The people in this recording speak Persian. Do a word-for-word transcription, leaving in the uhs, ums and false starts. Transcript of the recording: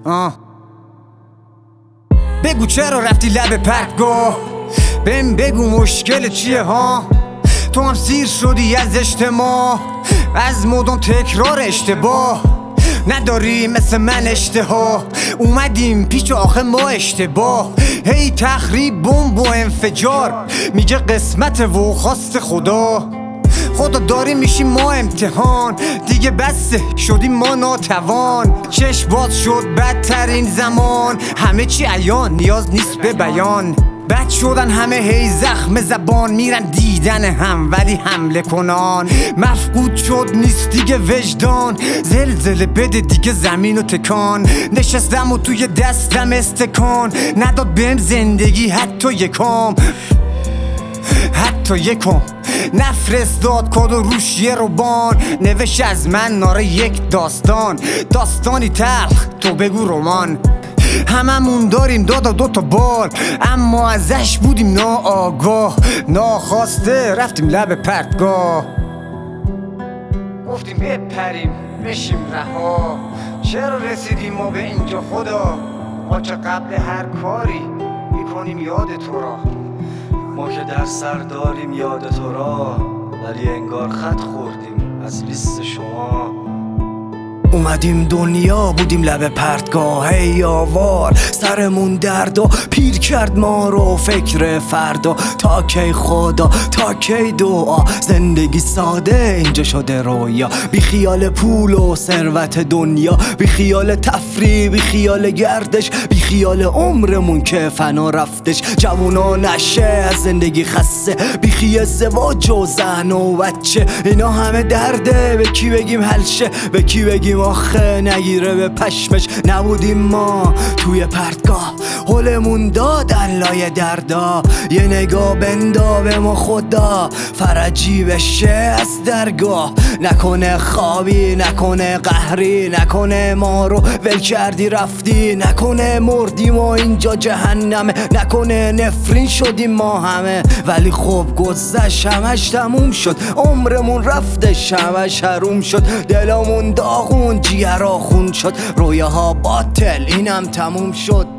آه. بگو چرا رفتی لب پرتگاه، بهم بگو مشکل چیه ها. تو هم سیر شدی از اجتماع، از مدام تکرار اشتباه. نداری مثل من اشتها، اومدیم پیچ آخه ما اشتباه. هی تخریب بمب و انفجار، میگه قسمت و خواست خدا. خدا داری میشیم ما امتحان، دیگه بسه شدیم ما ناتوان. چشم باز شد بدترین زمان، همه چی عیان نیاز نیست به بیان. بد شدن همه هی زخم زبان، میرن دیدن هم ولی حمله کنان. مفقود شد نیست دیگه وجدان، زلزله بده دیگه زمین و تکان. نشستم و توی دستم استکان، نداد بهم زندگی حتی یکم، حتی یکم. نفرستاد کد و روش یه روبان، نوشت از من ناره یک داستان. داستانی تلخ تو بگو رمان. هممون داریم دادا دوتا بال، اما ازش بودیم ناآگاه. ناخواسته رفتیم لب پرتگاه، گفتیم بپریم بشیم رها. چرا رسیدیم ما به اینجا خدا؟ ما که قبل هر کاری میکنیم یاد تو را. ما که در سر داریم یاد تو را، ولی انگار خط خوردیم از لیست شما. اومدیم دنیا بودیم لب پرتگاه، هی آوار سرمون درد و پیر کرد ما رو فکر فردا. تا کی خدا تا کی دعا، زندگی ساده اینجا شده رویا. بی خیال پول و ثروت دنیا، بی خیال تفریح، بی خیال گردش، بی خیال عمرمون که فنا رفتش. جوونا نشه از زندگی خسته، بی خیال ازدواج و زن و بچه. اینا همه درده، به کی بگیم حلشه، به کی بگیم آخه نگیره به پشمش. نبودیم ما توی پرتگاه، حلمون دادن لای دردا. یه نگاه بندا به ما خدا، فرجی بشه از درگاه. نکنه خوابی، نکنه قهری، نکنه ما رو ول کردی رفتی. نکنه مردیم و اینجا جهنمه، نکنه نفرین شدیم ما همه. ولی خب گذشت همش تموم شد، عمرمون رفتش همش حروم شد. دلمون داغون جیگرها خون شد، رویاها باطل اینم تموم شد.